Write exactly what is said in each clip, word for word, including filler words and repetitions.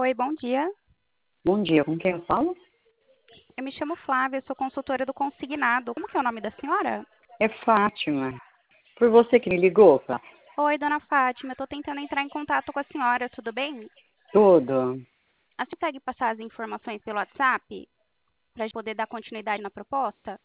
Oi, bom dia. Bom dia, com quem eu falo? Eu me chamo Flávia, eu sou consultora do Consignado. Como que é o nome da senhora? É Fátima. Foi você que me ligou, Flá? Oi, dona Fátima, eu estou tentando entrar em contato com a senhora, tudo bem? Tudo. A senhora consegue passar as informações pelo WhatsApp para a gente poder dar continuidade na proposta?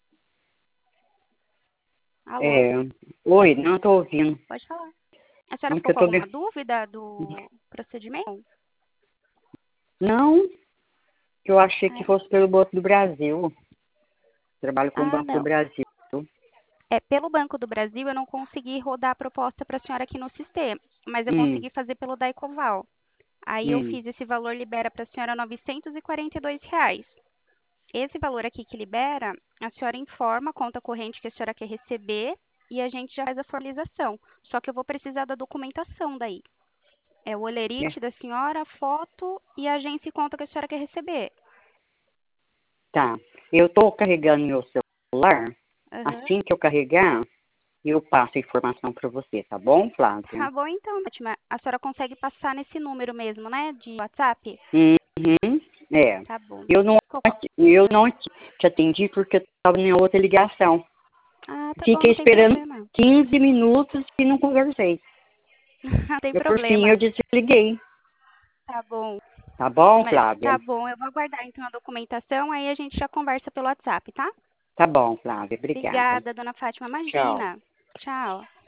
Alô, É... Oi, não estou ouvindo. pode falar. A senhora Não, que ficou eu com tô... alguma de- dúvida do procedimento? Não, que eu achei que Ai, fosse pelo Banco do Brasil. Trabalho com o ah, Banco do não. Brasil. É, pelo Banco do Brasil eu não consegui rodar a proposta para a senhora aqui no sistema, mas eu Hum, consegui fazer pelo Daicoval. Aí eu hum. fiz esse valor, libera para a senhora novecentos e quarenta e dois reais. Esse valor aqui que libera, a senhora informa a conta corrente que a senhora quer receber e a gente já faz a formalização. Só que eu vou precisar da documentação daí. É o É, olerite da senhora, a foto e a agência e conta que a senhora quer receber. tá. Eu estou carregando meu celular. Aham. Assim que eu carregar, eu passo a informação para você, tá bom, Flávia? Tá bom então, Fátima. A senhora consegue passar nesse número mesmo, né? De WhatsApp? Uhum, é. Tá bom. Eu não, Qual- eu não te atendi porque eu estava em outra ligação. Ah, tá bom, Fiquei não tem esperando problema. quinze minutos e não conversei. Não tem Eu, por fim, eu problema. desliguei. Tá bom. Tá bom, Mas Flávia? tá bom, eu vou aguardar então a documentação, aí a gente já conversa pelo WhatsApp, tá? Tá bom, Flávia. Obrigada. Obrigada, dona Fátima. Tchau. Imagina. Tchau.